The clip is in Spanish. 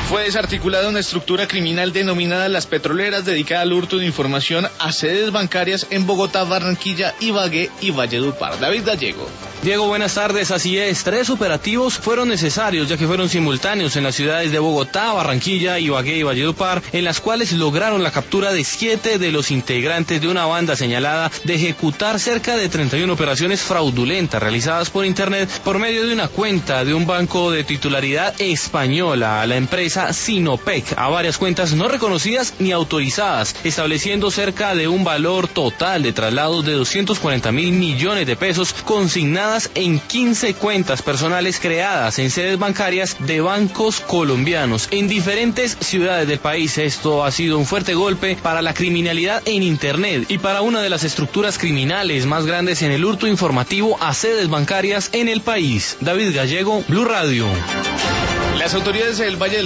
Fue desarticulada una estructura criminal denominada Las Petroleras, dedicada al hurto de información a sedes bancarias en Bogotá, Barranquilla, Ibagué y Valledupar. David Gallego. Diego, buenas tardes. Así es, 3 operativos fueron necesarios, ya que fueron simultáneos en las ciudades de Bogotá, Barranquilla, Ibagué y Valledupar, en las cuales lograron la captura de 7 de los integrantes de una banda señalada de ejecutar cerca de 31 operaciones fraudulentas realizadas por internet por medio de una cuenta de un banco de titularidad española a la empresa Sinopec, a varias cuentas no reconocidas ni autorizadas, estableciendo cerca de un valor total de traslados de 240.000 millones de pesos consignados en 15 cuentas personales creadas en sedes bancarias de bancos colombianos en diferentes ciudades del país. Esto ha sido un fuerte golpe para la criminalidad en internet y para una de las estructuras criminales más grandes en el hurto informativo a sedes bancarias en el país. David Gallego, Blue Radio. Las autoridades del Valle del